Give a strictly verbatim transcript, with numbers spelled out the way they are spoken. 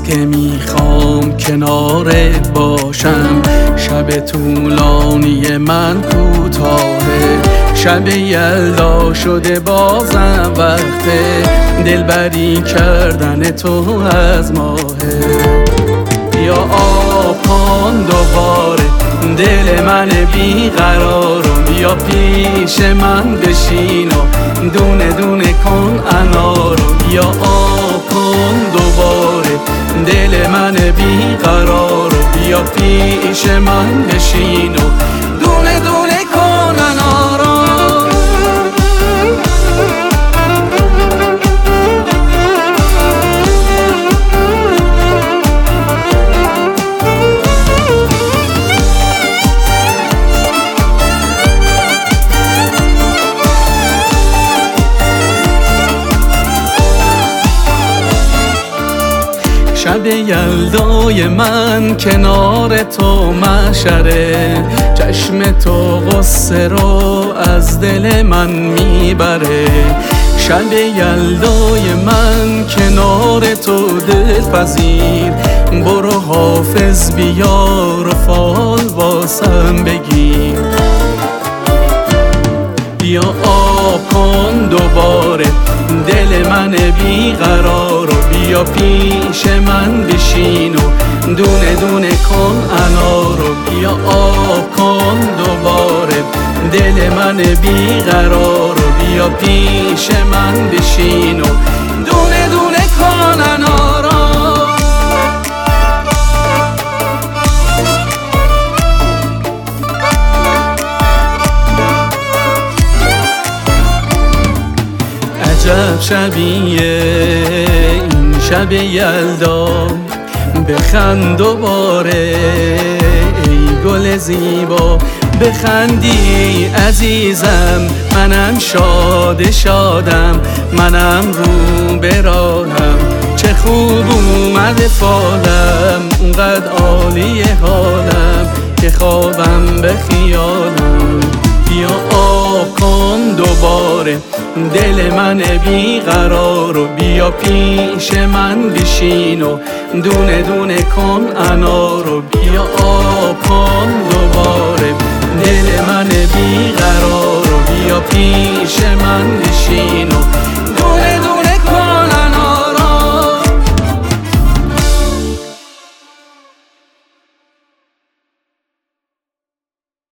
که میخوام کنارت باشم. شب طولانی من کوتاهه، شب یلدا شده بازم وقته، دلبری کردن تو از ماهه. بیا آب کن دوباره دل من بیقرار رو، بیا پیش من بشین و دونه دونه کن انارو. بیا آب کن دوباره دل من بیقرار رو، بیا پیش من بشین و دونه دونه کن انارو. شب یلدای من کنار تو محشره، چشم تو غصه رو از دل من میبره. شب یلدای من کنار تو دلپذیر، برو حافظ بیار و فال واسم بگیر. بیا آب کن دوباره دل من بیقرار و بیا پیش من بشین و دونه دونه کن انارو. بیا آب کن دوباره دل من بیقرار و بیا پیش من بشین و دونه دونه کن انارو. عجب شبیه این شب یلدا، بخند دوباره ای گل زیبا. بخندی عزیزم منم شاد شادم، منم رو به راهم، چه خوب اومده فالم. اونقدر عالی حالم که خوابم به خیالم. بیا آب کن دوباره دل من بیقرار و بیا پیش من بشین و دونه دونه کن انارو. بیا آب کن دوباره دل من بیقرار و بیا پیش من بشین و